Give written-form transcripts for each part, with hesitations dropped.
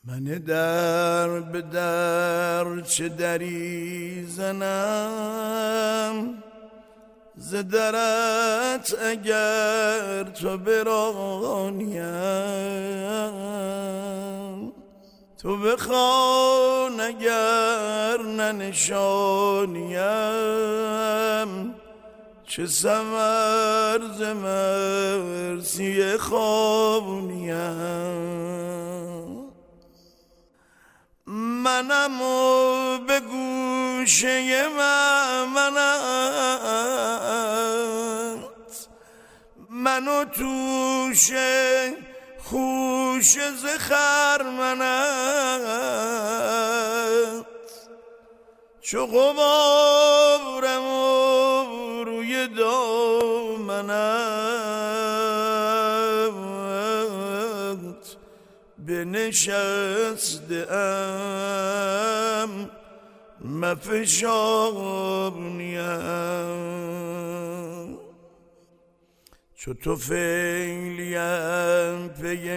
من در به در چه دری زنم، ز درت اگر تو برانیم، تو بخوان اگر ننشانیم، چه ثمر ز مرسی خوانیم. منم و به گوشه منت، من و توشه خوش ز خرمنت، چو غبارم و روی دامنت، بنشسته ام مفشانیم. چو تو فعلیم پی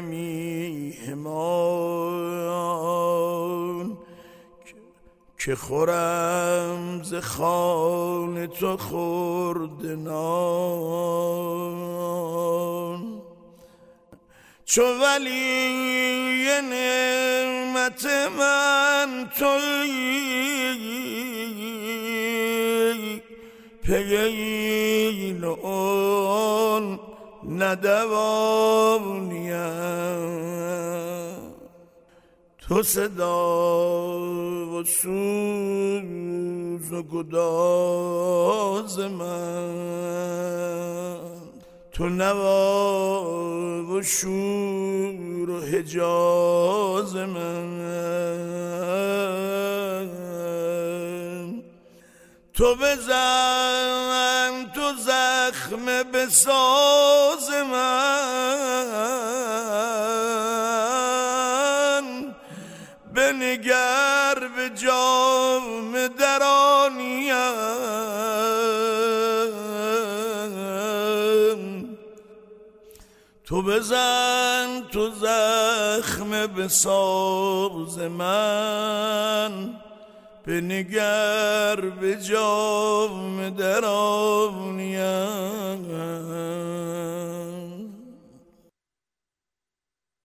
میهمان، که خورم ز خوان تو خورد نان. چو ولی نعمت من تویی، پی این و آن ندوانیم. تو صدا و سوز و گداز من، تو نوا و شور و حجاز من. تو بزن تو زخم بساز من، بنگر به جام درانیم. تو بزن تو زخم بساز من، بنگر به جام درانیم.